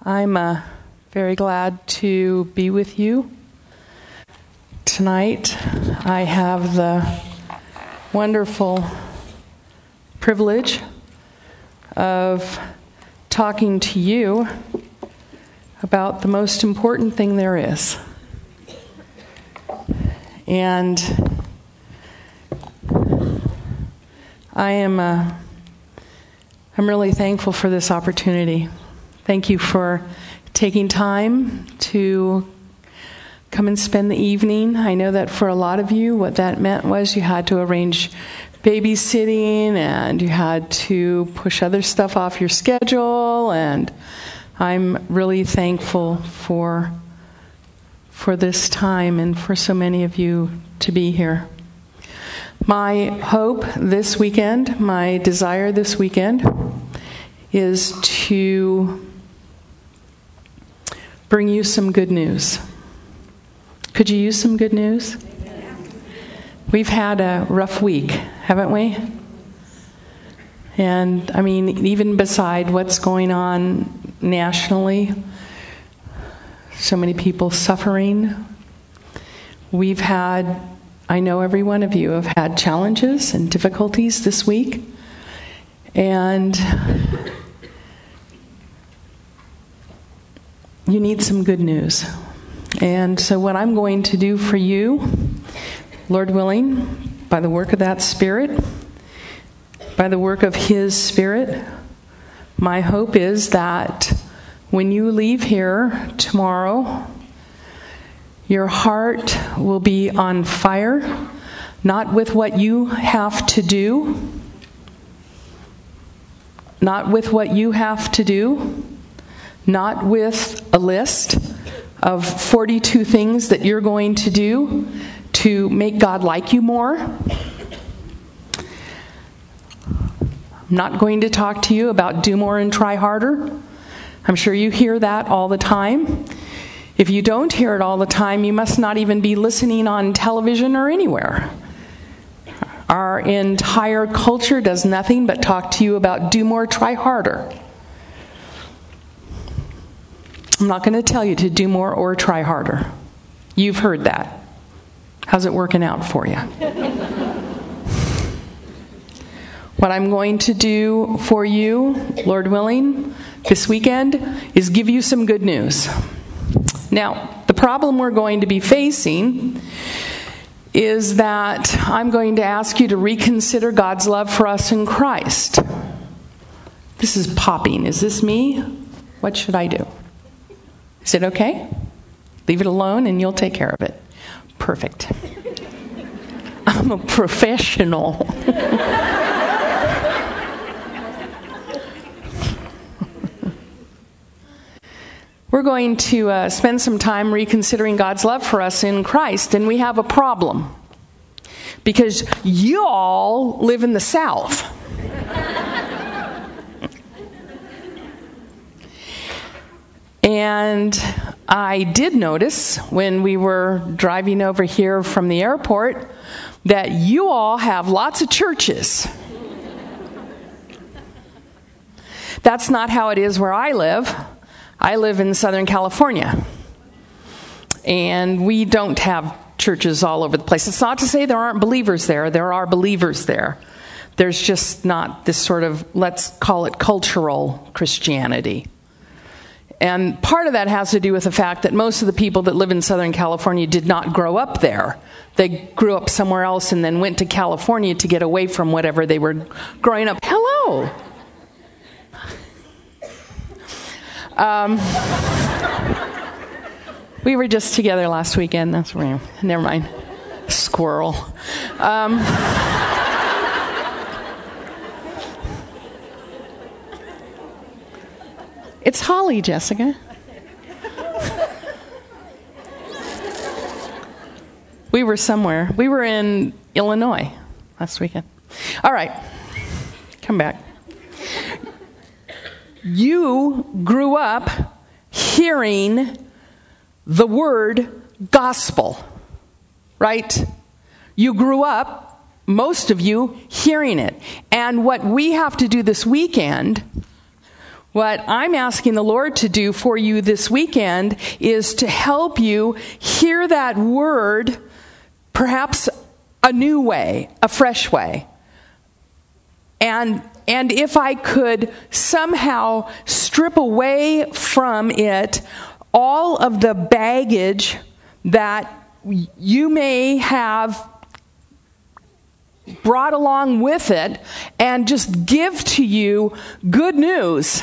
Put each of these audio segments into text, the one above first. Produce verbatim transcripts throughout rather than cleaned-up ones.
I'm uh, very glad to be with you tonight. I have the wonderful privilege of talking to you about the most important thing there is. And I am uh, I'm really thankful for this opportunity. Thank you for taking time to come and spend the evening. I know that for a lot of you, what that meant was you had to arrange babysitting and you had to push other stuff off your schedule, and I'm really thankful for for this time and for so many of you to be here. My hope this weekend, my desire this weekend, is to bring you some good news. Could you use some good news? We've had a rough week, haven't we? And I mean, even beside what's going on nationally, so many people suffering. We've had, I know every one of you have had challenges and difficulties this week. And you need some good news. And so what I'm going to do for you, Lord willing, by the work of that Spirit, by the work of His Spirit, my hope is that when you leave here tomorrow, your heart will be on fire, not with what you have to do, not with what you have to do, not with a list of forty-two things that you're going to do to make God like you more. I'm not going to talk to you about do more and try harder. I'm sure you hear that all the time. If you don't hear it all the time, you must not even be listening on television or anywhere. Our entire culture does nothing but talk to you about do more, try harder. I'm not going to tell you to do more or try harder. You've heard that. How's it working out for you? What I'm going to do for you, Lord willing, this weekend is give you some good news. Now, the problem we're going to be facing is that I'm going to ask you to reconsider God's love for us in Christ. This is popping. Is this me? What should I do? Is it okay? Leave it alone and you'll take care of it. Perfect. I'm a professional. We're going to uh, spend some time reconsidering God's love for us in Christ, and we have a problem. Because you all live in the South. And I did notice when we were driving over here from the airport that you all have lots of churches. That's not how it is where I live. I live in Southern California. And we don't have churches all over the place. It's not to say there aren't believers there. There are believers there. There's just not this sort of, let's call it cultural Christianity. And part of that has to do with the fact that most of the people that live in Southern California did not grow up there. They grew up somewhere else and then went to California to get away from whatever they were growing up. Hello. Um, we were just together last weekend. That's where, never mind. Squirrel. Um, It's Holly, Jessica. We were somewhere. We were in Illinois last weekend. All right. Come back. You grew up hearing the word gospel, right? You grew up, most of you, hearing it. And what we have to do this weekend What I'm asking the Lord to do for you this weekend is to help you hear that word perhaps a new way, a fresh way. And and if I could somehow strip away from it all of the baggage that you may have brought along with it and just give to you good news.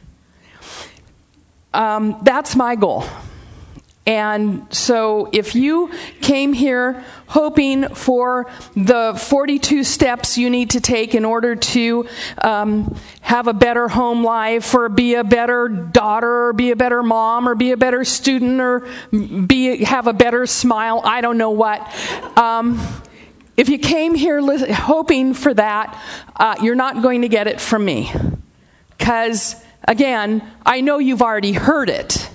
Um, that's my goal. And so if you came here hoping for the forty-two steps you need to take in order to um, have a better home life, or be a better daughter, or be a better mom, or be a better student, or be have a better smile, I don't know what. Um, if you came here li- hoping for that, uh, you're not going to get it from me. Because, again, I know you've already heard it.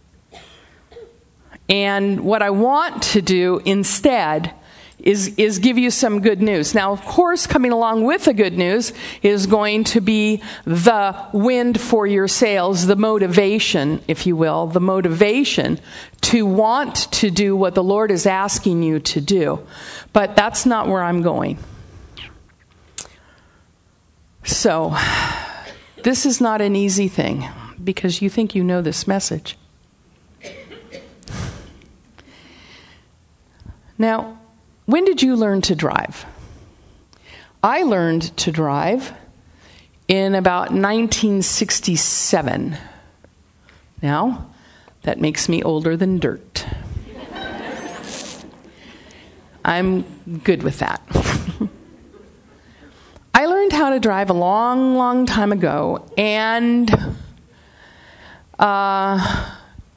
And what I want to do instead is, is give you some good news. Now, of course, coming along with the good news is going to be the wind for your sails, the motivation, if you will, the motivation to want to do what the Lord is asking you to do. But that's not where I'm going. So, this is not an easy thing, because you think you know this message. Now, when did you learn to drive? I learned to drive in about nineteen sixty-seven. Now, that makes me older than dirt. I'm good with that. I learned how to drive a long, long time ago, and uh,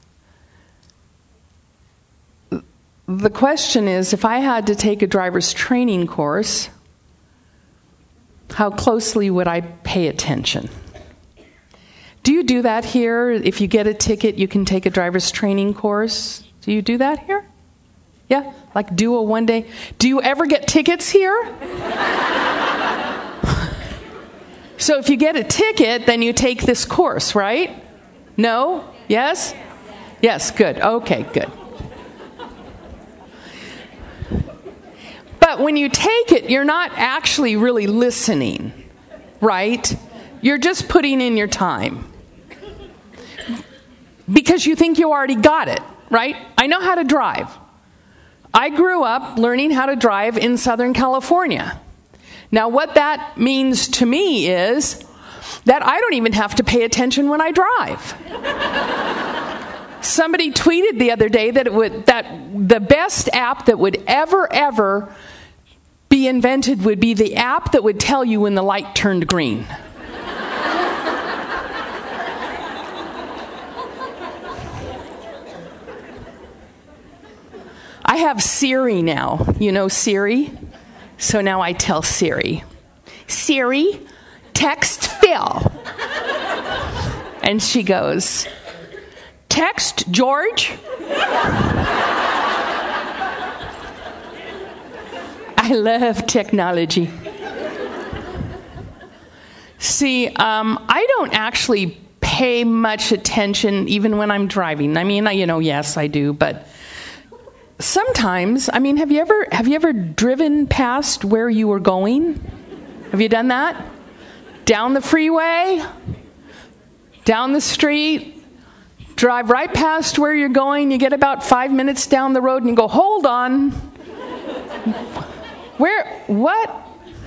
the question is, if I had to take a driver's training course, how closely would I pay attention? Do you do that here? If you get a ticket, you can take a driver's training course. Do you do that here? Yeah? Like do a one day? Do you ever get tickets here? So if you get a ticket, then you take this course, right? No? Yes? Yes, good. Okay, good. But when you take it, you're not actually really listening, right? You're just putting in your time. Because you think you already got it, right? I know how to drive. I grew up learning how to drive in Southern California. Now, what that means to me is that I don't even have to pay attention when I drive. Somebody tweeted the other day that it would that the best app that would ever, ever be invented would be the app that would tell you when the light turned green. I have Siri now. You know Siri? So now I tell Siri, Siri, text Phil. And she goes, text George. I love technology. See, um, I don't actually pay much attention even when I'm driving. I mean, you know, yes, I do, but sometimes, I mean, have you ever have you ever driven past where you were going? Have you done that? Down the freeway? Down the street? Drive right past where you're going, you get about five minutes down the road and you go, hold on. Where, what?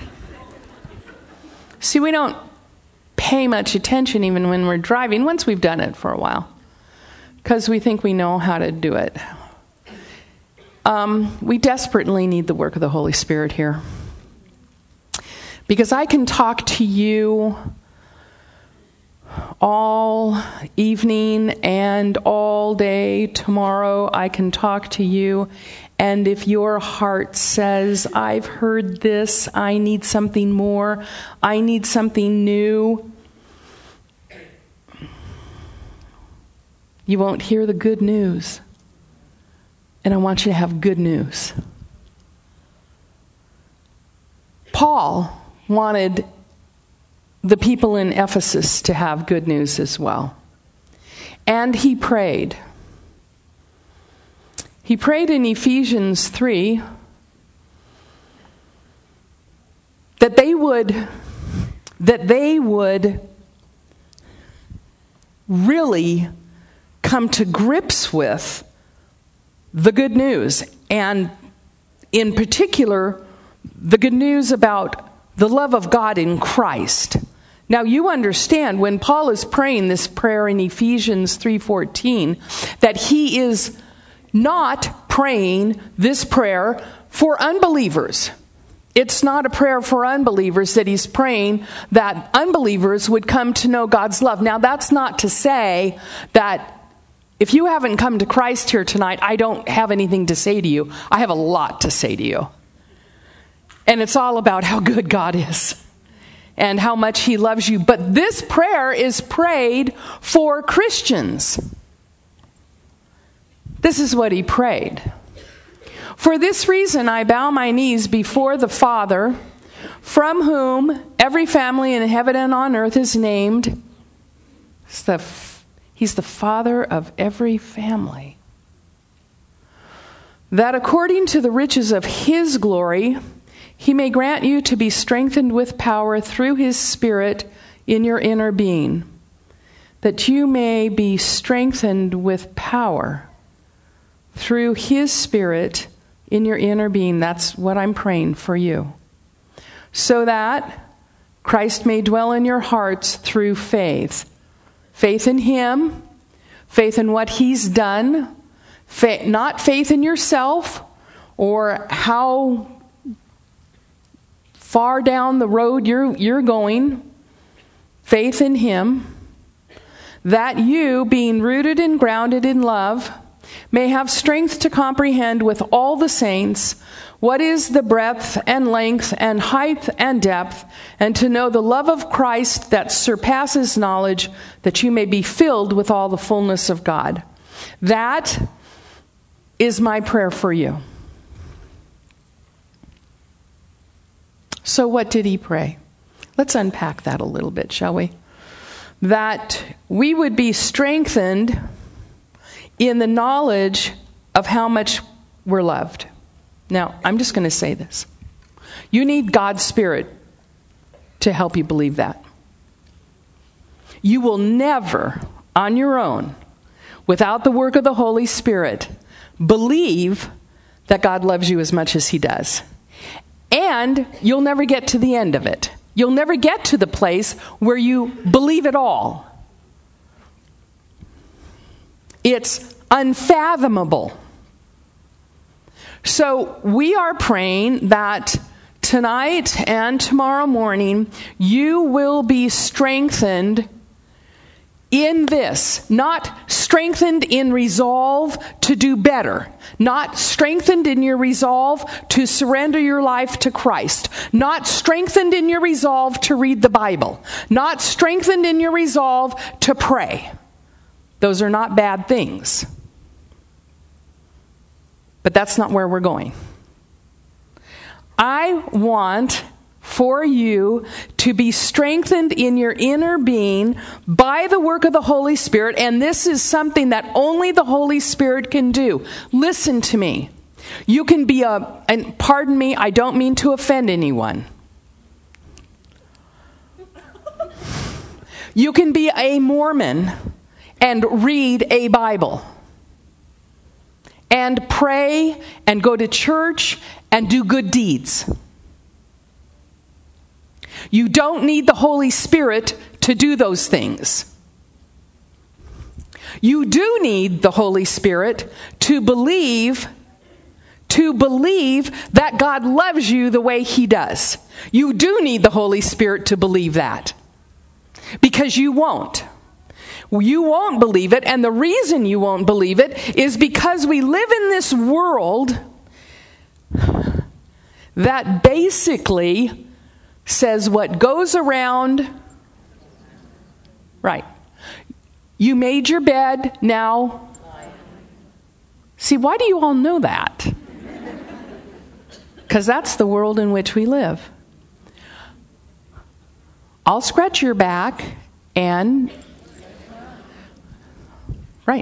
See, we don't pay much attention even when we're driving, once we've done it for a while, because we think we know how to do it. Um, we desperately need the work of the Holy Spirit here. Because I can talk to you all evening and all day tomorrow. I can talk to you, and if your heart says, I've heard this, I need something more, I need something new, you won't hear the good news. And I want you to have good news. Paul wanted the people in Ephesus to have good news as well. And he prayed. He prayed in Ephesians three that they would, that they would really come to grips with the good news, and in particular, the good news about the love of God in Christ. Now you understand when Paul is praying this prayer in Ephesians three fourteen that he is not praying this prayer for unbelievers. It's not a prayer for unbelievers that he's praying that unbelievers would come to know God's love. Now that's not to say that if you haven't come to Christ here tonight, I don't have anything to say to you. I have a lot to say to you. And it's all about how good God is and how much he loves you. But this prayer is prayed for Christians. This is what he prayed. For this reason, I bow my knees before the Father, from whom every family in heaven and on earth is named. It's the, he's the Father of every family. That according to the riches of his glory, he may grant you to be strengthened with power through his Spirit in your inner being, that you may be strengthened with power through his Spirit in your inner being. That's what I'm praying for you. So that Christ may dwell in your hearts through faith. Faith in him, faith in what he's done, faith, not faith in yourself or how far down the road you're, you're going. Faith in him, that you, being rooted and grounded in love, may have strength to comprehend with all the saints what is the breadth and length and height and depth, and to know the love of Christ that surpasses knowledge, that you may be filled with all the fullness of God. That is my prayer for you. So what did he pray? Let's unpack that a little bit, shall we? That we would be strengthened in the knowledge of how much we're loved. Now, I'm just going to say this. You need God's Spirit to help you believe that. You will never, on your own, without the work of the Holy Spirit, believe that God loves you as much as he does. And you'll never get to the end of it. You'll never get to the place where you believe it all. It's unfathomable. So we are praying that tonight and tomorrow morning you will be strengthened in this. Not strengthened in resolve to do better. Not strengthened in your resolve to surrender your life to Christ. Not strengthened in your resolve to read the Bible. Not strengthened in your resolve to pray. Those are not bad things. But that's not where we're going. I want for you to be strengthened in your inner being by the work of the Holy Spirit, and this is something that only the Holy Spirit can do. Listen to me. You can be a, and pardon me, I don't mean to offend anyone. You can be a Mormon and read a Bible and pray and go to church and do good deeds. You don't need the Holy Spirit to do those things. You do need the Holy Spirit to believe, to believe that God loves you the way he does. You do need the Holy Spirit to believe that. Because you won't. You won't believe it, and the reason you won't believe it is because we live in this world that basically says what goes around, right. You made your bed, now. See, why do you all know that? Because that's the world in which we live. I'll scratch your back and... Right.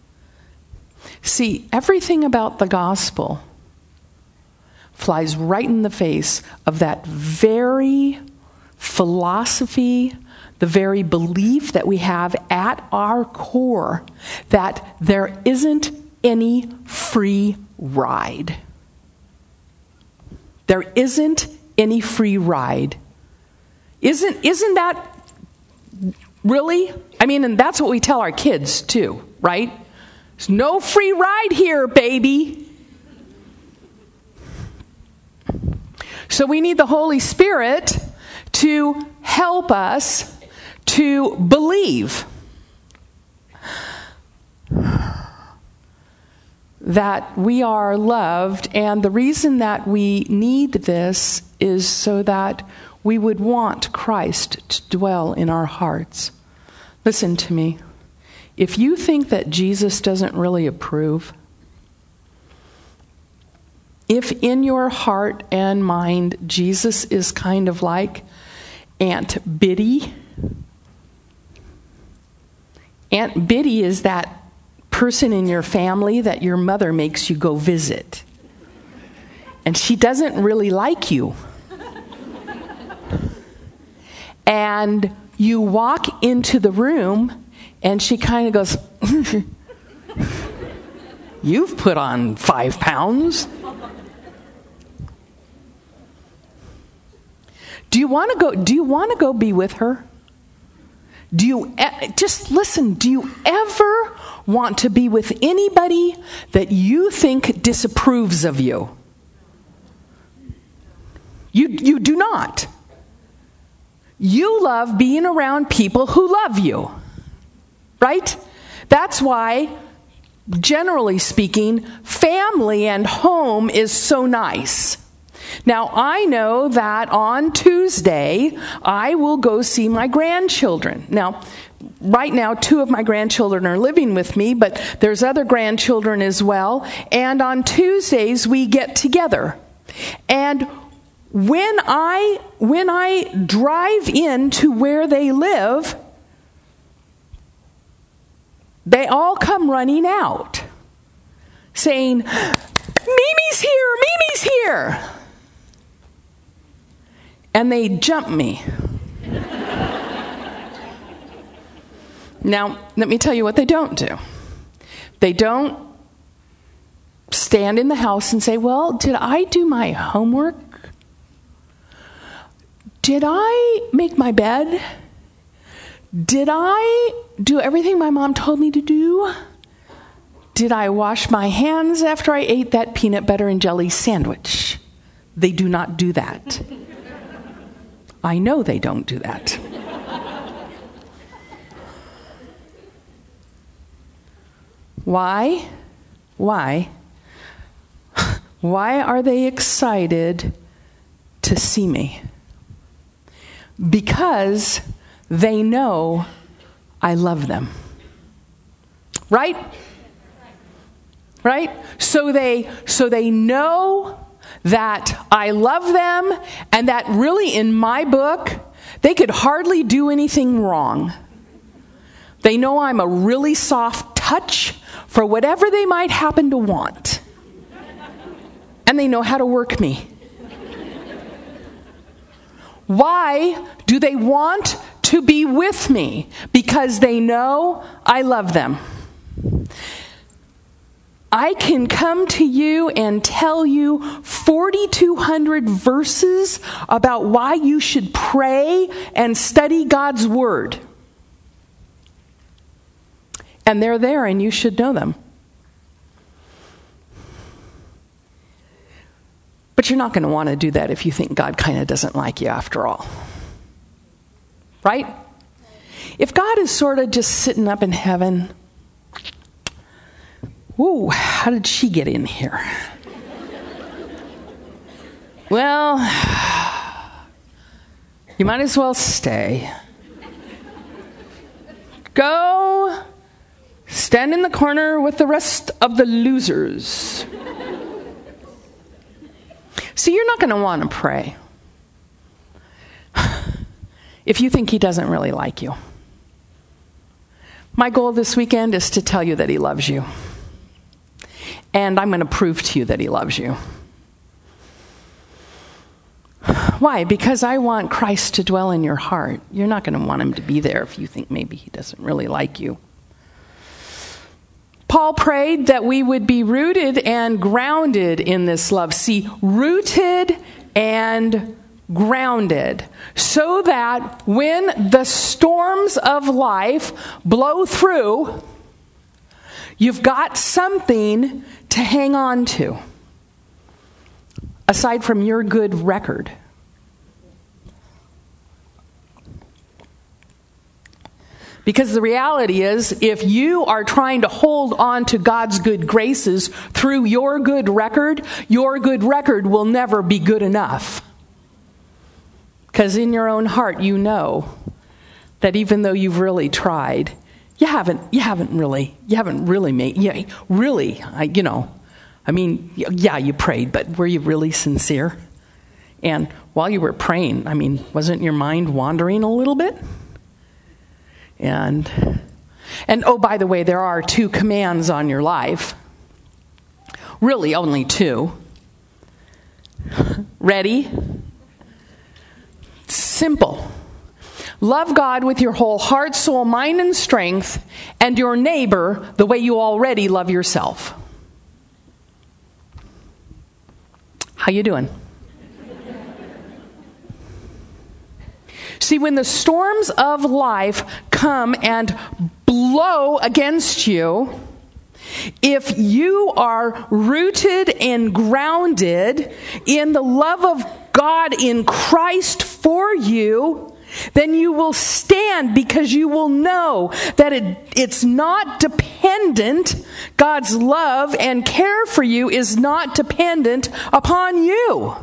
See, everything about the gospel flies right in the face of that very philosophy, the very belief that we have at our core that there isn't any free ride. There isn't any free ride. Isn't, isn't that really? I mean, and that's what we tell our kids too, right? There's no free ride here, baby. So we need the Holy Spirit to help us to believe that we are loved, and the reason that we need this is so that we would want Christ to dwell in our hearts. Listen to me. If you think that Jesus doesn't really approve, if in your heart and mind Jesus is kind of like Aunt Biddy, Aunt Biddy is that person in your family that your mother makes you go visit. And she doesn't really like you. And you walk into the room and she kind of goes, "You've put on five pounds. Do you want to go, do you want to go be with her? Do you, just listen, do you ever want to be with anybody that you think disapproves of you? You, you do not. You love being around people who love you, right? That's why, generally speaking, family and home is so nice. Now, I know that on Tuesday, I will go see my grandchildren. Now, right now, two of my grandchildren are living with me, but there's other grandchildren as well. And on Tuesdays, we get together. And when I, when I drive in to where they live, they all come running out, saying, "Mimi's here, Mimi's here." And they jump me. Now, let me tell you what they don't do. They don't stand in the house and say, "Well, did I do my homework? Did I make my bed? Did I do everything my mom told me to do? Did I wash my hands after I ate that peanut butter and jelly sandwich?" They do not do that. I know they don't do that. Why? Why? Why are they excited to see me? Because they know I love them. Right? Right? So they, so they know that I love them, and that really, in my book, they could hardly do anything wrong. They know I'm a really soft touch for whatever they might happen to want. And they know how to work me. Why do they want to be with me? Because they know I love them. I can come to you and tell you forty-two hundred verses about why you should pray and study God's Word. And they're there and you should know them. But you're not going to want to do that if you think God kind of doesn't like you after all. Right? If God is sort of just sitting up in heaven, "Whoa, how did she get in here?" Well, you might as well stay. Go stand in the corner with the rest of the losers. See, you're not going to want to pray. if you think he doesn't really like you. My goal this weekend is to tell you that he loves you. And I'm going to prove to you that he loves you. Why? Because I want Christ to dwell in your heart. You're not going to want him to be there if you think maybe he doesn't really like you. Paul prayed that we would be rooted and grounded in this love. See, rooted and grounded, so that when the storms of life blow through, you've got something to hang on to, aside from your good record. Because the reality is, if you are trying to hold on to God's good graces through your good record, your good record will never be good enough. Because in your own heart, you know that even though you've really tried, you haven't, you haven't really, you haven't really made, yeah, really, I, you know, I mean, yeah, you prayed, but were you really sincere? And while you were praying, I mean, wasn't your mind wandering a little bit? And, and oh, by the way, there are two commands on your life. Really, only two. Ready? Simple. Love God with your whole heart, soul, mind, and strength, and your neighbor the way you already love yourself. How you doing? See, when the storms of life come and blow against you, if you are rooted and grounded in the love of God in Christ for you, then you will stand, because you will know that it, it's not dependent, God's love and care for you is not dependent upon you.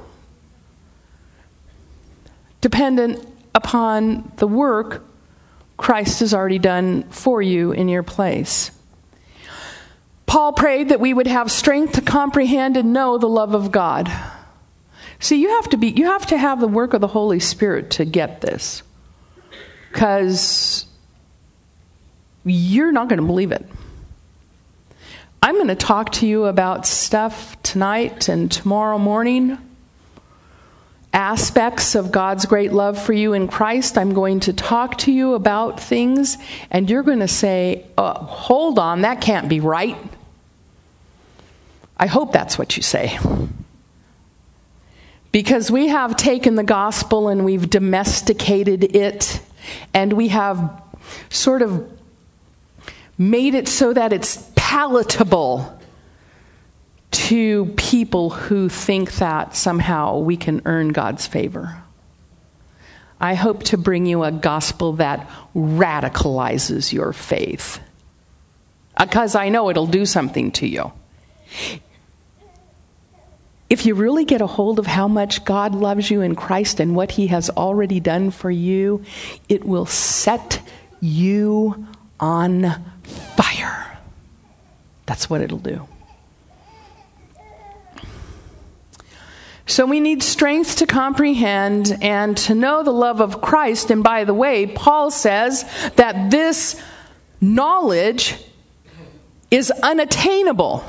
Dependent upon the work Christ has already done for you in your place. Paul prayed that we would have strength to comprehend and know the love of God. See, you have to be, you have to have the work of the Holy Spirit to get this. Because you're not going to believe it. I'm going to talk to you about stuff tonight and tomorrow morning. Aspects of God's great love for you in Christ. I'm going to talk to you about things, and you're going to say, oh, hold on, that can't be right. I hope that's what you say. Because we have taken the gospel and we've domesticated it, and we have sort of made it so that it's palatable to people who think that somehow we can earn God's favor. I hope to bring you a gospel that radicalizes your faith, because I know it'll do something to you. If you really get a hold of how much God loves you in Christ and what he has already done for you, it will set you on fire. That's what it'll do. So we need strength to comprehend and to know the love of Christ. And by the way, Paul says that this knowledge is unattainable.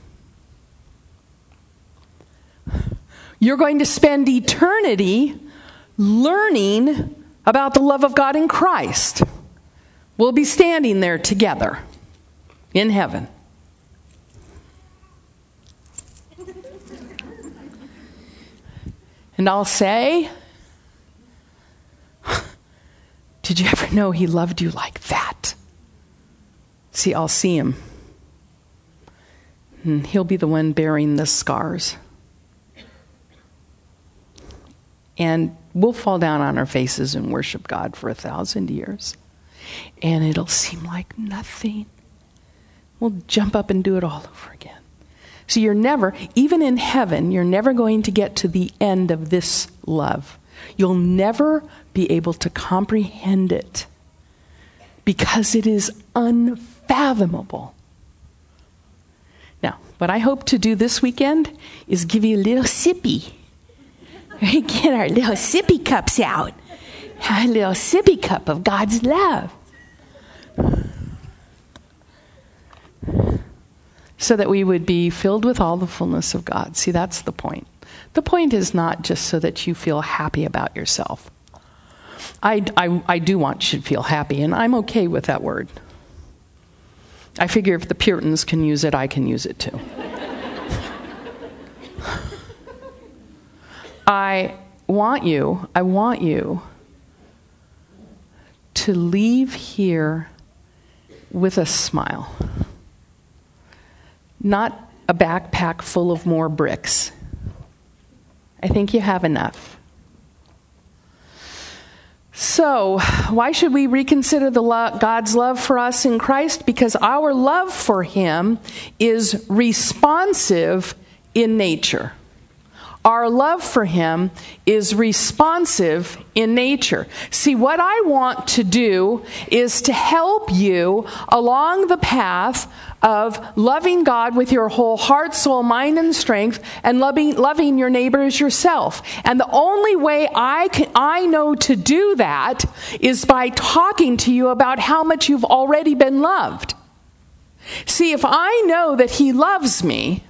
You're going to spend eternity learning about the love of God in Christ. We'll be standing there together in heaven. And I'll say, did you ever know he loved you like that? See, I'll see him. And he'll be the one bearing the scars. And we'll fall down on our faces and worship God for a thousand years. And it'll seem like nothing. We'll jump up and do it all over again. So you're never, even in heaven, you're never going to get to the end of this love. You'll never be able to comprehend it, because it is unfathomable. Now, what I hope to do this weekend is give you a little sippy. Get our little sippy cups out. Have a little sippy cup of God's love. So that we would be filled with all the fullness of God. See, that's the point. The point is not just so that you feel happy about yourself. I, I, I do want you to feel happy, and I'm okay with that word. I figure if the Puritans can use it, I can use it too. I want you, I want you to leave here with a smile. Not a backpack full of more bricks. I think you have enough. So, why should we reconsider the lo- God's love for us in Christ? Because our love for Him is responsive in nature. Our love for Him is responsive in nature. See, what I want to do is to help you along the path of loving God with your whole heart, soul, mind, and strength, and loving, loving your neighbor as yourself. And the only way I can, I know to do that is by talking to you about how much you've already been loved. See, if I know that He loves me,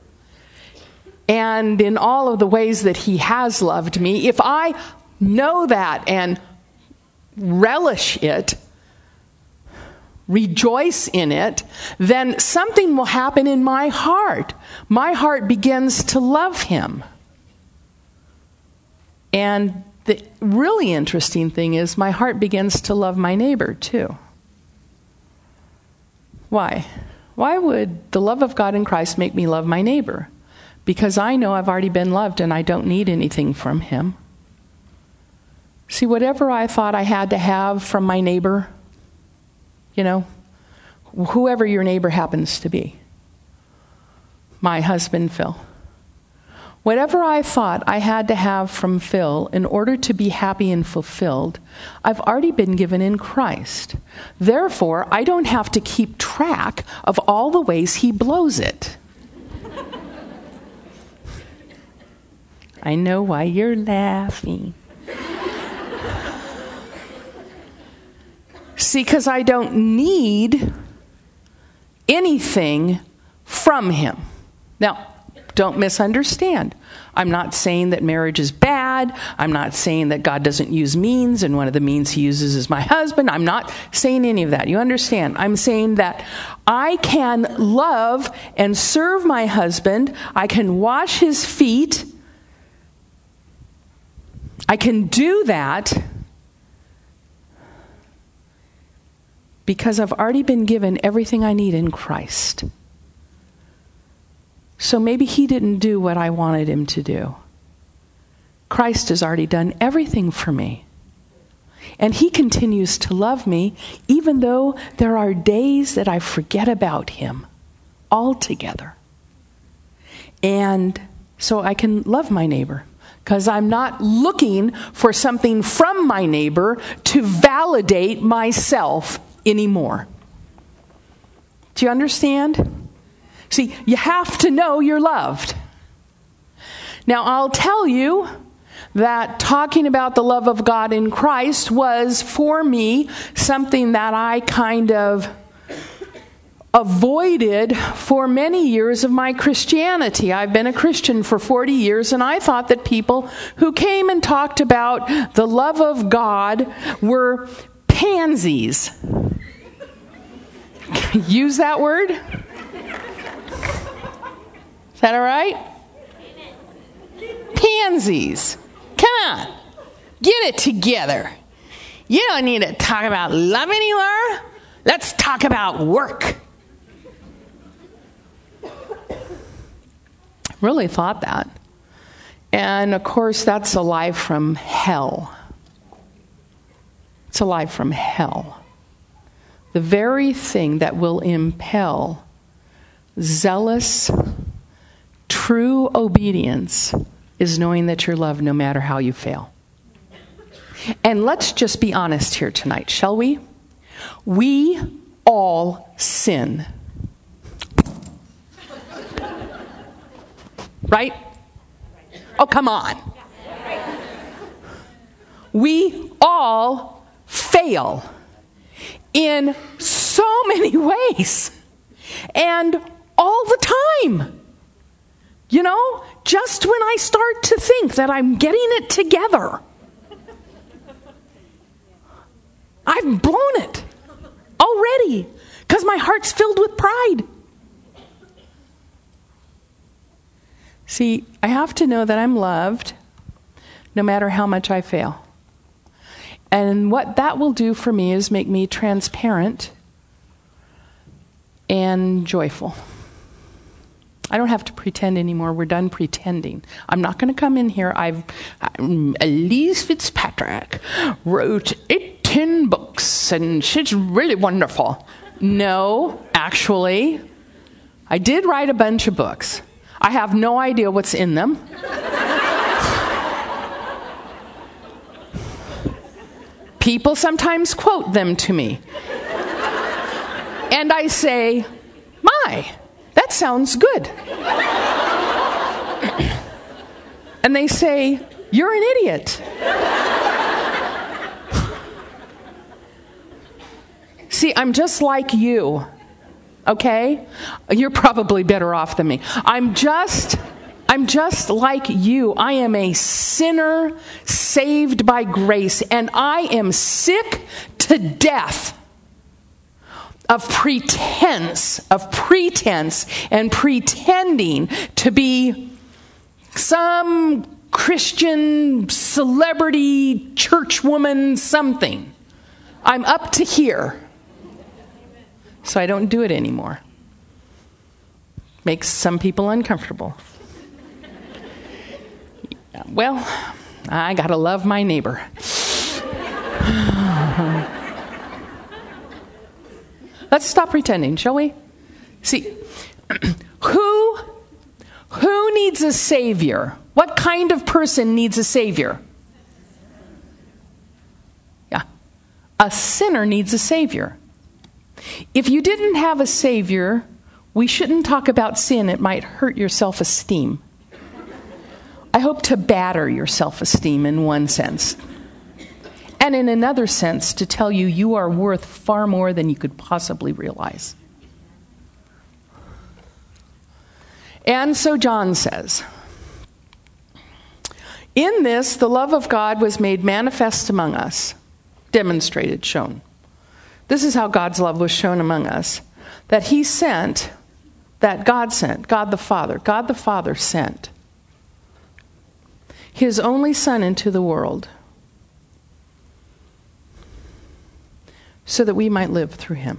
and in all of the ways that He has loved me, if I know that and relish it, rejoice in it, then something will happen in my heart. My heart begins to love Him. And the really interesting thing is my heart begins to love my neighbor too. Why? Why would the love of God in Christ make me love my neighbor? Because I know I've already been loved and I don't need anything from Him. See, whatever I thought I had to have from my neighbor, you know, whoever your neighbor happens to be, my husband, Phil, whatever I thought I had to have from Phil in order to be happy and fulfilled, I've already been given in Christ. Therefore, I don't have to keep track of all the ways he blows it. I know why you're laughing. See, because I don't need anything from him. Now, don't misunderstand. I'm not saying that marriage is bad. I'm not saying that God doesn't use means, and one of the means He uses is my husband. I'm not saying any of that. You understand? I'm saying that I can love and serve my husband. I can wash his feet. I can do that because I've already been given everything I need in Christ. So maybe He didn't do what I wanted Him to do. Christ has already done everything for me. And He continues to love me even though there are days that I forget about Him altogether. And so I can love my neighbor. Because I'm not looking for something from my neighbor to validate myself anymore. Do you understand? See, you have to know you're loved. Now, I'll tell you that talking about the love of God in Christ was, for me, something that I kind of avoided for many years of my Christianity. I've been a Christian for forty years, and I thought that people who came and talked about the love of God were pansies. Use that word? Is that all right? Pansies. Come on. Get it together. You don't need to talk about love anymore. Let's talk about work. Really thought that. And of course, that's a lie from hell. It's a lie from hell. The very thing that will impel zealous, true obedience is knowing that you're loved no matter how you fail. And let's just be honest here tonight, shall we? We all sin. Right? Oh, come on. We all fail in so many ways. And all the time. You know, just when I start to think that I'm getting it together, I've blown it already because my heart's filled with pride. See, I have to know that I'm loved no matter how much I fail. And what that will do for me is make me transparent and joyful. I don't have to pretend anymore. We're done pretending. I'm not going to come in here. I've I'm, Elise Fitzpatrick wrote eighteen books and she's really wonderful. No, actually, I did write a bunch of books. I have no idea what's in them. People sometimes quote them to me. And I say, my, that sounds good. And they say, you're an idiot. See, I'm just like you, okay? You're probably better off than me. I'm just, I'm just like you. I am a sinner saved by grace, and I am sick to death of pretense, of pretense and pretending to be some Christian celebrity churchwoman something. I'm up to here. So I don't do it anymore. Makes some people uncomfortable. Well, I gotta love my neighbor. Let's stop pretending, shall we? See, who, who needs a savior? What kind of person needs a savior? Yeah, a sinner needs a savior. If you didn't have a savior, we shouldn't talk about sin. It might hurt your self-esteem. I hope to batter your self-esteem in one sense. And in another sense, to tell you you are worth far more than you could possibly realize. And so John says, in this, the love of God was made manifest among us, demonstrated, shown. This is how God's love was shown among us, that he sent, that God sent, God the Father, God the Father sent his only Son into the world so that we might live through him.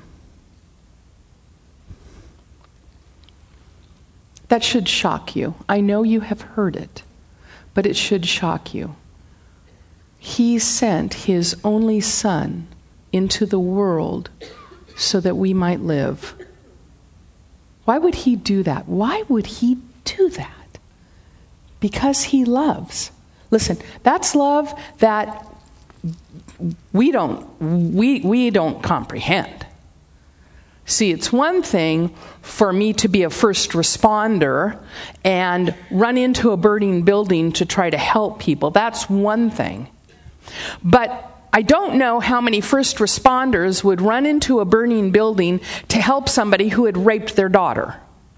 That should shock you. I know you have heard it, but it should shock you. He sent his only Son into the world so that we might live. Why would he do that? Why would he do that? Because he loves. Listen, that's love that we don't we we don't comprehend. See, it's one thing for me to be a first responder and run into a burning building to try to help people. That's one thing. But I don't know how many first responders would run into a burning building to help somebody who had raped their daughter.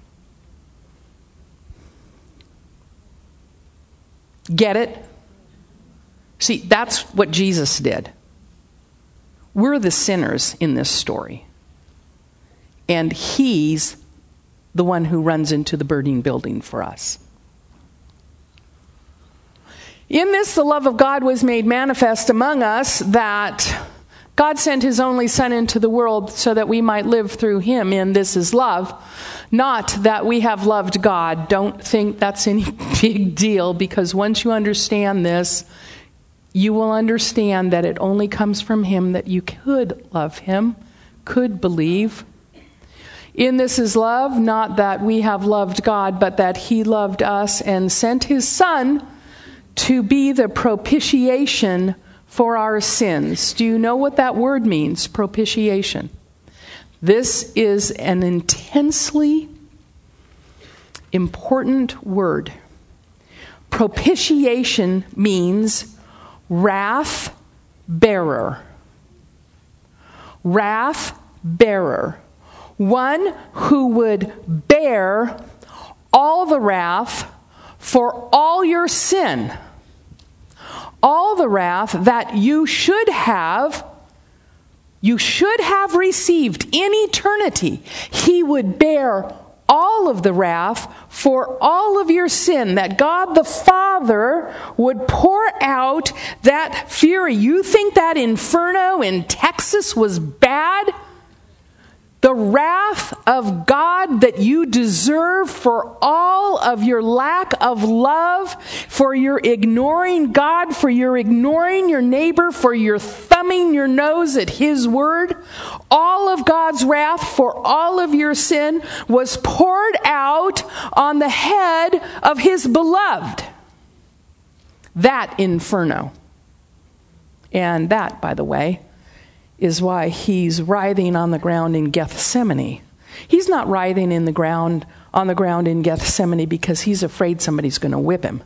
Get it? See, that's what Jesus did. We're the sinners in this story. And he's the one who runs into the burning building for us. In this, the love of God was made manifest among us, that God sent his only Son into the world so that we might live through him. And this is love. Not that we have loved God. Don't think that's any big deal, because once you understand this, you will understand that it only comes from him that you could love him, could believe. In this is love, not that we have loved God, but that he loved us and sent his Son to be the propitiation for our sins. Do you know what that word means, propitiation? This is an intensely important word. Propitiation means wrath bearer. Wrath bearer. One who would bear all the wrath for all your sin. All the wrath that you should have, you should have received in eternity. He would bear all of the wrath for all of your sin, that God the Father would pour out that fury. You think that inferno in Texas was bad? The wrath of God that you deserve for all of your lack of love, for your ignoring God, for your ignoring your neighbor, for your thumbing your nose at His word. All of God's wrath for all of your sin was poured out on the head of His beloved. That inferno. And that, by the way, is why He's writhing on the ground in Gethsemane. He's not writhing in the ground on the ground in Gethsemane because He's afraid somebody's going to whip Him.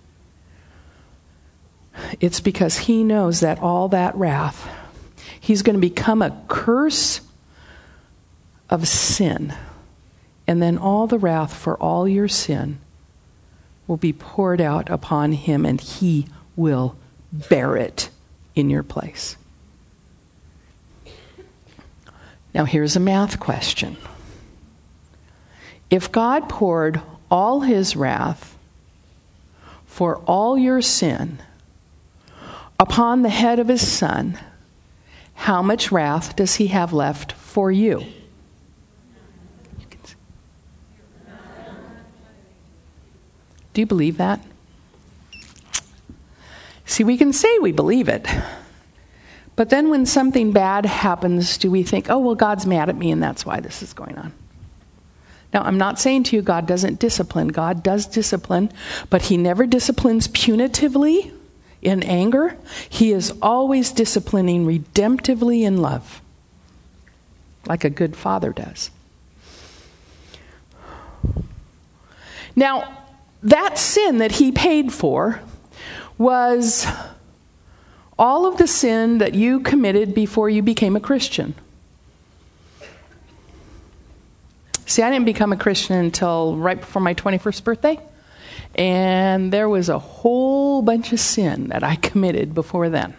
It's because He knows that all that wrath, He's going to become a curse of sin. And then all the wrath for all your sin will be poured out upon Him, and He will bear it in your place. Now here's a math question. If God poured all His wrath for all your sin upon the head of His Son, how much wrath does He have left for you? Do you believe that? See, we can say we believe it. But then when something bad happens, do we think, oh, well, God's mad at me and that's why this is going on? Now, I'm not saying to you God doesn't discipline. God does discipline, but He never disciplines punitively in anger. He is always disciplining redemptively in love, like a good father does. Now, that sin that He paid for was all of the sin that you committed before you became a Christian. See, I didn't become a Christian until right before my twenty-first birthday. And there was a whole bunch of sin that I committed before then.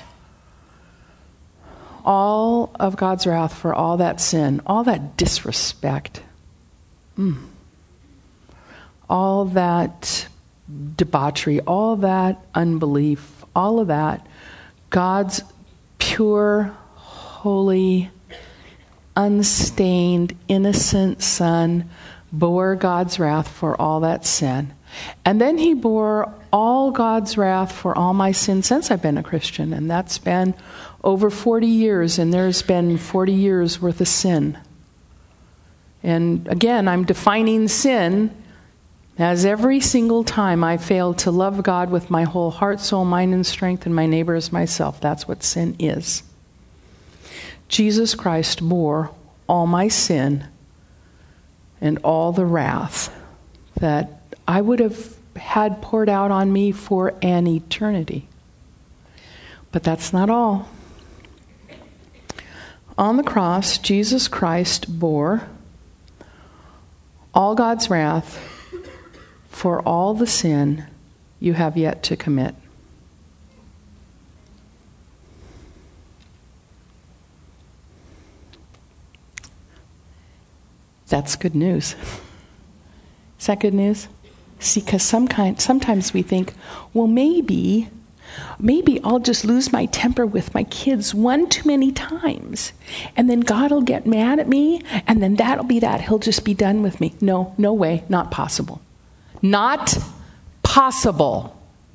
All of God's wrath for all that sin, all that disrespect, mm, all that debauchery, all that unbelief, all of that, God's pure, holy, unstained, innocent Son bore God's wrath for all that sin. And then He bore all God's wrath for all my sin since I've been a Christian. And that's been over forty years, and there's been forty years worth of sin. And again, I'm defining sin as every single time I fail to love God with my whole heart, soul, mind, and strength, and my neighbor as myself. That's what sin is. Jesus Christ bore all my sin and all the wrath that I would have had poured out on me for an eternity. But that's not all. On the cross, Jesus Christ bore all God's wrath for all the sin you have yet to commit. That's good news. Is that good news? See, because some kind, sometimes we think, well, maybe, maybe I'll just lose my temper with my kids one too many times, and then God will get mad at me, and then that'll be that. He'll just be done with me. No, no way, not possible. Not possible.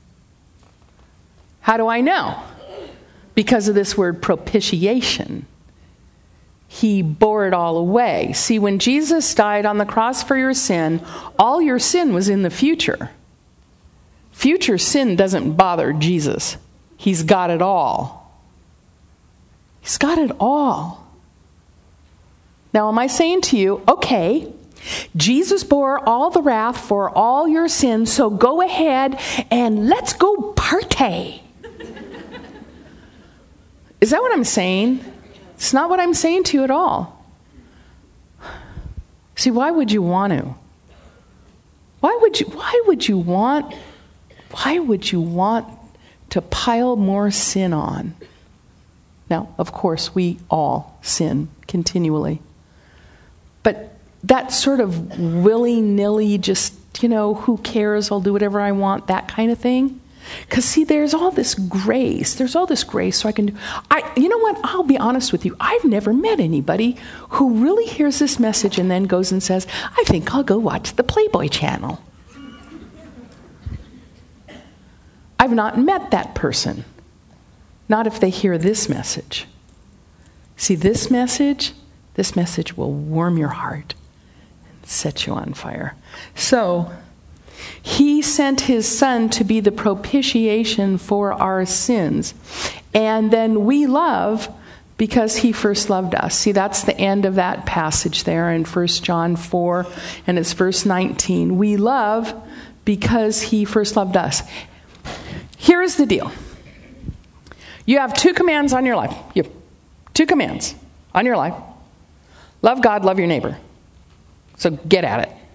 How do I know? Because of this word propitiation. He bore it all away. See, when Jesus died on the cross for your sin, all your sin was in the future. Future sin doesn't bother Jesus. He's got it all. He's got it all. Now, am I saying to you, okay, Jesus bore all the wrath for all your sins, so go ahead and let's go party. Is that what I'm saying? It's not what I'm saying to you at all. See, why would you want to? Why would you, why would you want, why would you want to pile more sin on? Now, of course, we all sin continually. But that sort of willy-nilly, just, you know, who cares, I'll do whatever I want, that kind of thing. Because, see, there's all this grace. There's all this grace so I can do... I, you know what? I'll be honest with you. I've never met anybody who really hears this message and then goes and says, I think I'll go watch the Playboy Channel. I've not met that person. Not if they hear this message. See, this message, this message will warm your heart and set you on fire. So, he sent his son to be the propitiation for our sins. And then we love because he first loved us. See, that's the end of that passage there in First John four, and it's verse nineteen. We love because he first loved us. Here's the deal. You have two commands on your life. You have two commands on your life. Love God, love your neighbor. So get at it.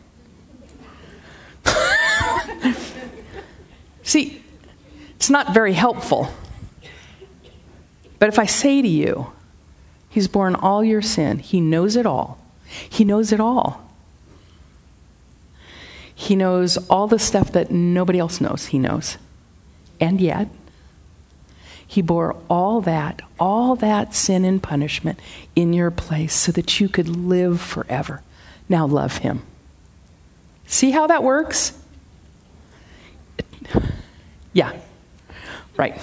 See, it's not very helpful. But if I say to you, he's borne all your sin. He knows it all. He knows it all. He knows all the stuff that nobody else knows he knows. And yet, he bore all that, all that sin and punishment in your place so that you could live forever. Now love him. See how that works? Yeah, right.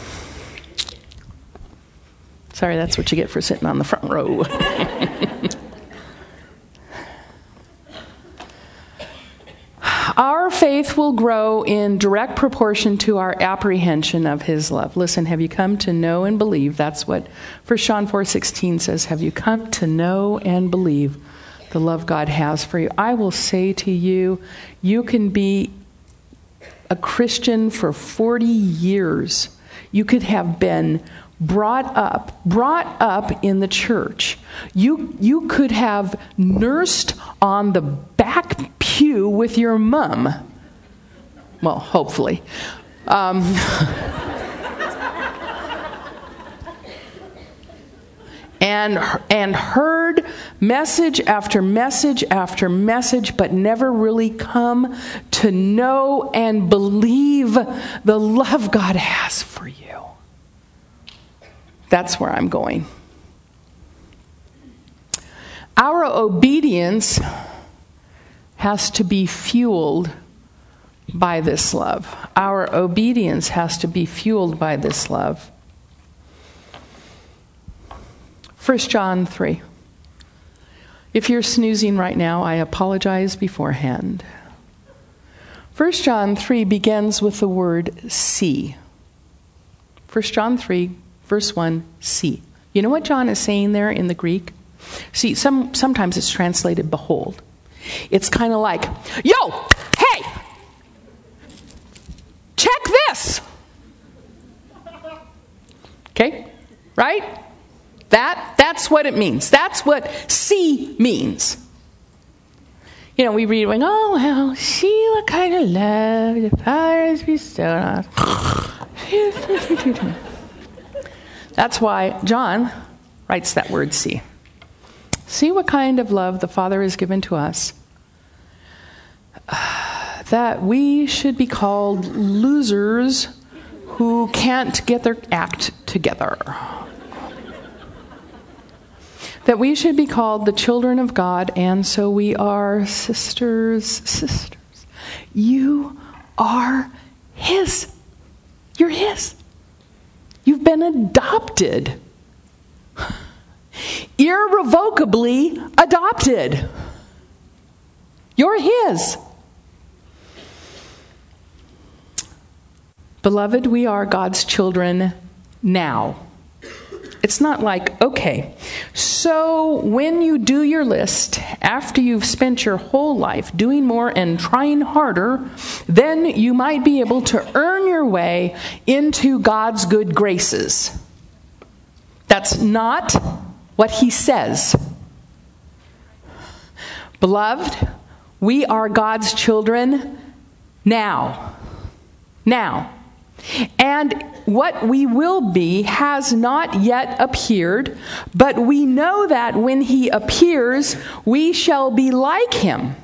Sorry, that's what you get for sitting on the front row. Our faith will grow in direct proportion to our apprehension of his love. Listen, have you come to know and believe? That's what First John four sixteen says. Have you come to know and believe the love God has for you? I will say to you, you can be a Christian for forty years. You could have been brought up, brought up in the church. You, you could have nursed on the back pew with your mom. Well, hopefully. Um, and, and heard message after message after message, but never really come to know and believe the love God has for you. That's where I'm going. Our obedience has to be fueled by this love. Our obedience has to be fueled by this love. First John three. If you're snoozing right now, I apologize beforehand. First John three begins with the word see. First John three, verse one, see. You know what John is saying there in the Greek? See, some sometimes it's translated behold. It's kind of like, yo, hey, check this. Okay, right? That, that's what it means. That's what see means. You know, we read, like, oh, well, see what kind of love the Father has bestowed on us. That's why John writes that word see. See what kind of love the Father has given to us, uh, that we should be called losers who can't get their act together. That we should be called the children of God, and so we are sisters, sisters. You are his. You're his. You've been adopted. Irrevocably adopted. You're his. Beloved, we are God's children now. It's not like, okay, so when you do your list, after you've spent your whole life doing more and trying harder, then you might be able to earn your way into God's good graces. That's not what he says. Beloved, we are God's children now. Now. And what we will be has not yet appeared, but we know that when he appears, we shall be like him.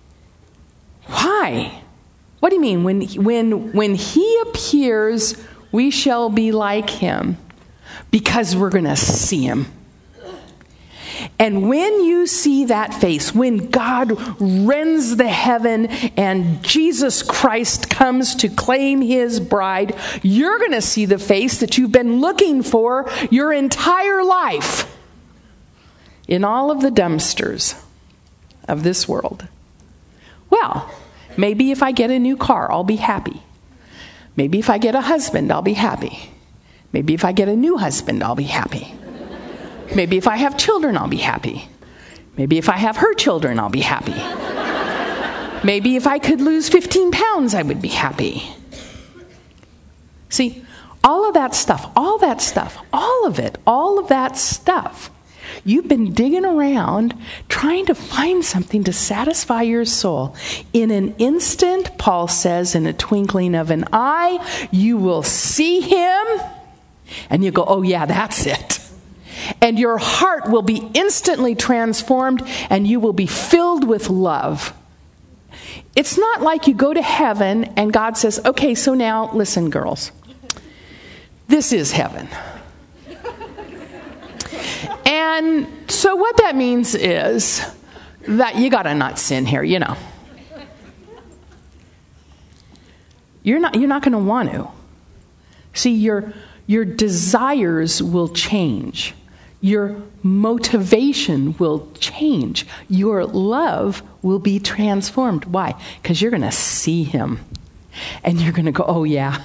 Why? What do you mean? When, when, when he appears, we shall be like him. Because we're going to see him. And when you see that face, when God rends the heaven and Jesus Christ comes to claim his bride, you're going to see the face that you've been looking for your entire life in all of the dumpsters of this world. Well, maybe if I get a new car, I'll be happy. Maybe if I get a husband, I'll be happy. Maybe if I get a new husband, I'll be happy. Maybe if I have children, I'll be happy. Maybe if I have her children, I'll be happy. Maybe if I could lose fifteen pounds, I would be happy. See, all of that stuff, all that stuff, all of it, all of that stuff, you've been digging around trying to find something to satisfy your soul. In an instant, Paul says, in a twinkling of an eye, you will see him, and you go, oh yeah, that's it. And your heart will be instantly transformed, and you will be filled with love. It's not like you go to heaven and God says, okay, so now listen, girls. This is heaven. And so what that means is that you got to not sin here, you know. You're not you're not going to want to. See, your your desires will change. Your motivation will change. Your love will be transformed. Why? Because you're going to see him. And you're going to go, oh yeah.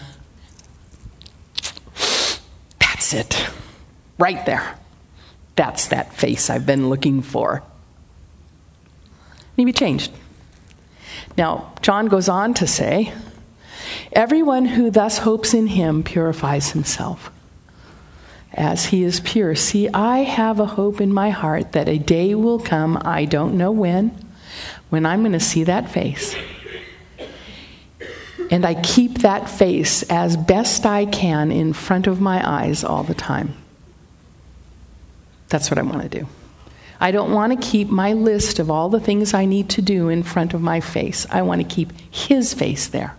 That's it. Right there. That's that face I've been looking for. Maybe changed. Now, John goes on to say, everyone who thus hopes in him purifies himself, as he is pure. See, I have a hope in my heart that a day will come, I don't know when, when I'm going to see that face. And I keep that face as best I can in front of my eyes all the time. That's what I want to do. I don't want to keep my list of all the things I need to do in front of my face. I want to keep his face there.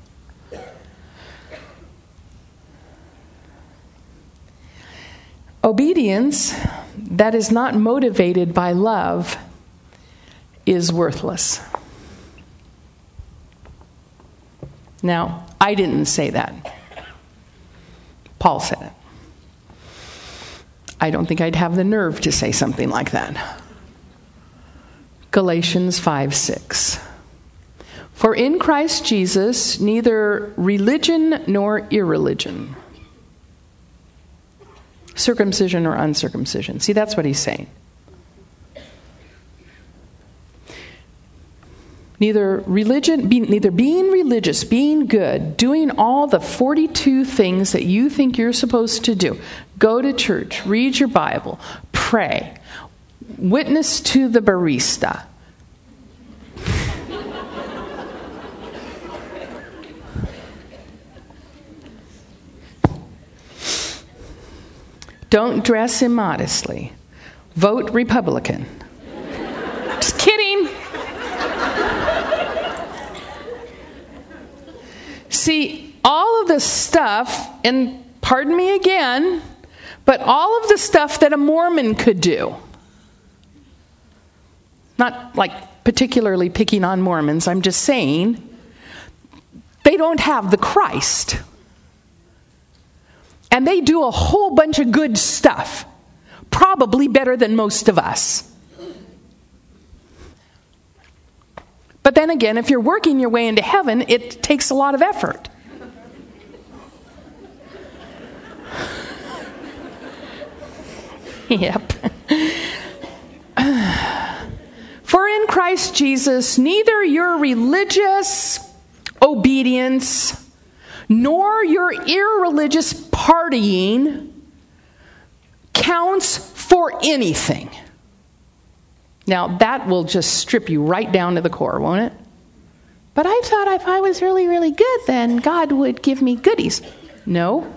Obedience that is not motivated by love is worthless. Now, I didn't say that. Paul said it. I don't think I'd have the nerve to say something like that. Galatians five six. For in Christ Jesus, neither religion nor irreligion, circumcision or uncircumcision. See, that's what he's saying. Neither religion, be, neither being religious, being good, doing all the forty-two things that you think you're supposed to do. Go to church, read your Bible, pray, witness to the barista. Don't dress immodestly. Vote Republican. Just kidding. See, all of the stuff, and pardon me again, but all of the stuff that a Mormon could do. Not like particularly picking on Mormons, I'm just saying, they don't have the Christ. And they do a whole bunch of good stuff. Probably better than most of us. But then again, if you're working your way into heaven, it takes a lot of effort. Yep. For in Christ Jesus, neither your religious obedience nor your irreligious partying counts for anything. Now, that will just strip you right down to the core, won't it? But I thought if I was really, really good, then God would give me goodies. No.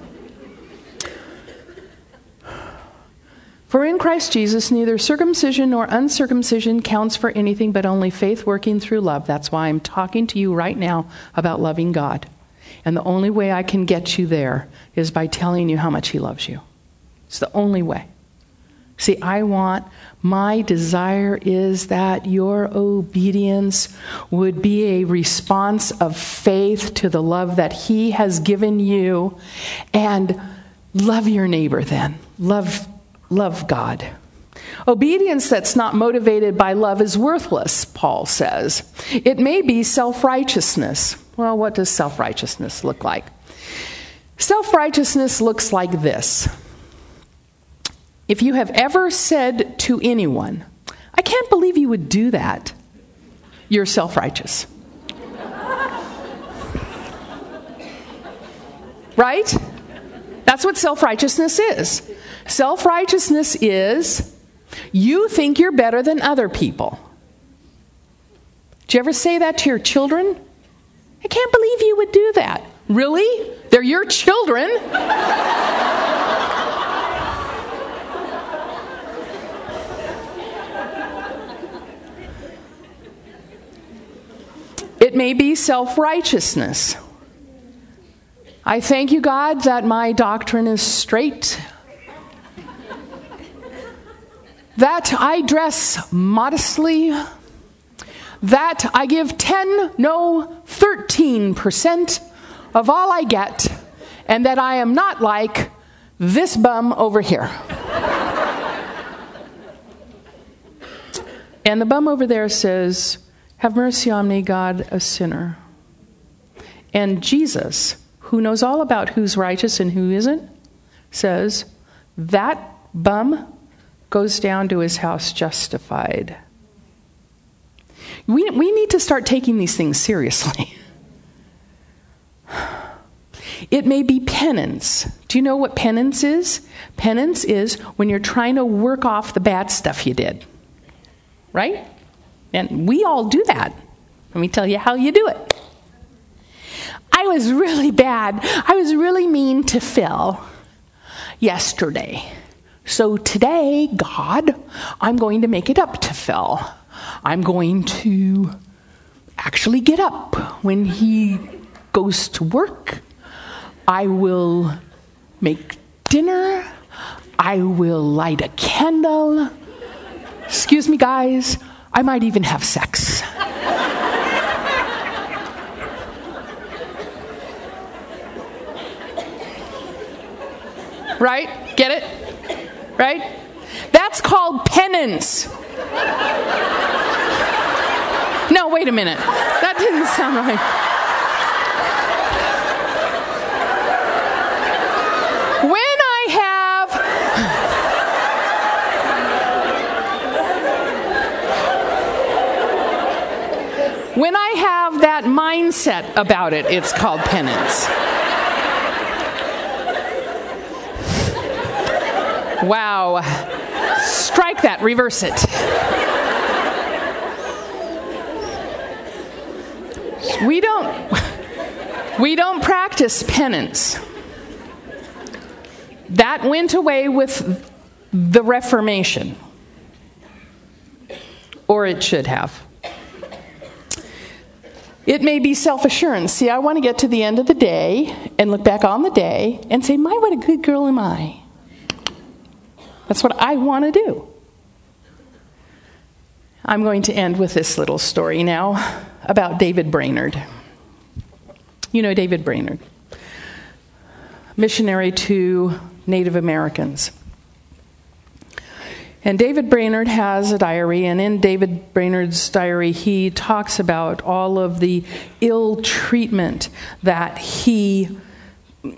For in Christ Jesus, neither circumcision nor uncircumcision counts for anything, but only faith working through love. That's why I'm talking to you right now about loving God. And the only way I can get you there is by telling you how much he loves you. It's the only way. See, I want, my desire is that your obedience would be a response of faith to the love that he has given you. And love your neighbor then. Love, love God. Obedience that's not motivated by love is worthless, Paul says. It may be self-righteousness. Well, what does self-righteousness look like? Self-righteousness looks like this. If you have ever said to anyone, I can't believe you would do that, you're self-righteous. Right? That's what self-righteousness is. Self-righteousness is you think you're better than other people. Do you ever say that to your children? I can't believe you would do that. Really? They're your children. It may be self-righteousness. I thank you, God, that my doctrine is straight, that I dress modestly, that I give ten, no, thirteen percent of all I get, and that I am not like this bum over here. And the bum over there says, have mercy on me, God, a sinner. And Jesus, who knows all about who's righteous and who isn't, says, that bum goes down to his house justified. We, we need to start taking these things seriously. It may be penance. Do you know what penance is? Penance is when you're trying to work off the bad stuff you did. Right? And we all do that. Let me tell you how you do it. I was really bad. I was really mean to Phil yesterday. So today, God, I'm going to make it up to Phil. I'm going to actually get up when he goes to work. I will make dinner. I will light a candle. Excuse me, guys. I might even have sex. Right? Get it? Right? That's called penance. No, wait a minute. That didn't sound right. When I have When I have that mindset about it, it's called penance. Wow. Strike that, reverse it. We don't we don't practice penance. That went away with the Reformation. Or it should have. It may be self-assurance. See, I want to get to the end of the day and look back on the day and say, my, what a good girl am I. That's what I want to do. I'm going to end with this little story now about David Brainerd. You know David Brainerd, missionary to Native Americans. And David Brainerd has a diary, and in David Brainerd's diary, he talks about all of the ill treatment that he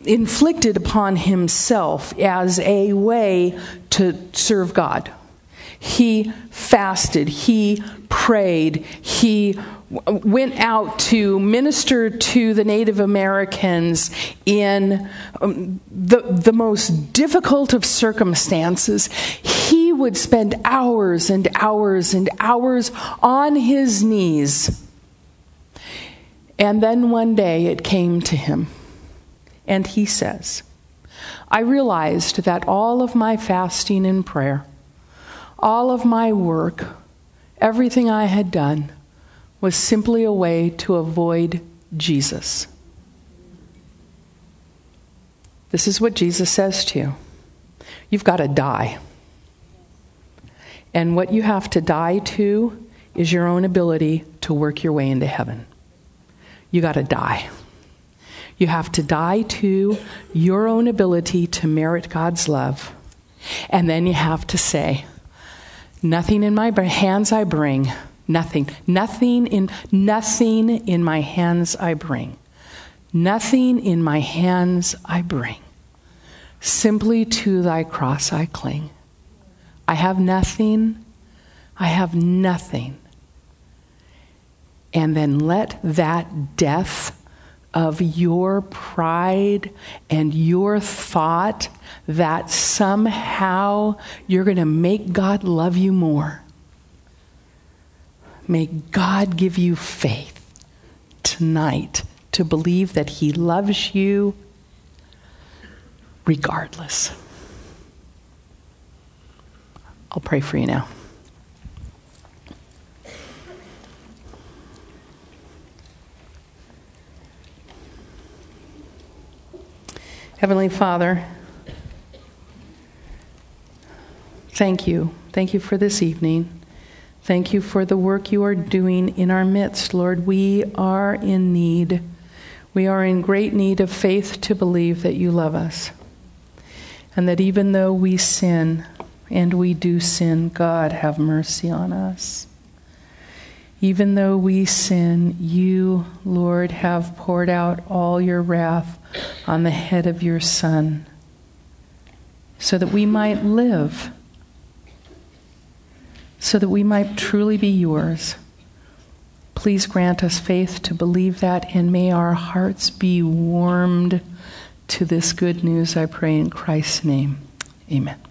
inflicted upon himself as a way to serve God. He fasted. He prayed. He w- went out to minister to the Native Americans in um, the, the most difficult of circumstances. He would spend hours and hours and hours on his knees. And then one day it came to him, and he says, I realized that all of my fasting and prayer, all of my work, everything I had done was simply a way to avoid Jesus. This is what Jesus says to you. You've got to die. And what you have to die to is your own ability to work your way into heaven. You got to die. You have to die to your own ability to merit God's love. And then you have to say, nothing in my hands I bring. Nothing. Nothing in, nothing in my hands I bring. Nothing in my hands I bring. Simply to thy cross I cling. I have nothing. I have nothing. And then let that death of your pride and your thought that somehow you're going to make God love you more. May God give you faith tonight to believe that he loves you regardless. I'll pray for you now. Heavenly Father, thank you. Thank you for this evening. Thank you for the work you are doing in our midst, Lord. We are in need. We are in great need of faith to believe that you love us. And that even though we sin, and we do sin, God, have mercy on us. Even though we sin, you, Lord, have poured out all your wrath on the head of your Son, so that we might live, so that we might truly be yours. Please grant us faith to believe that, and may our hearts be warmed to this good news, I pray in Christ's name. Amen.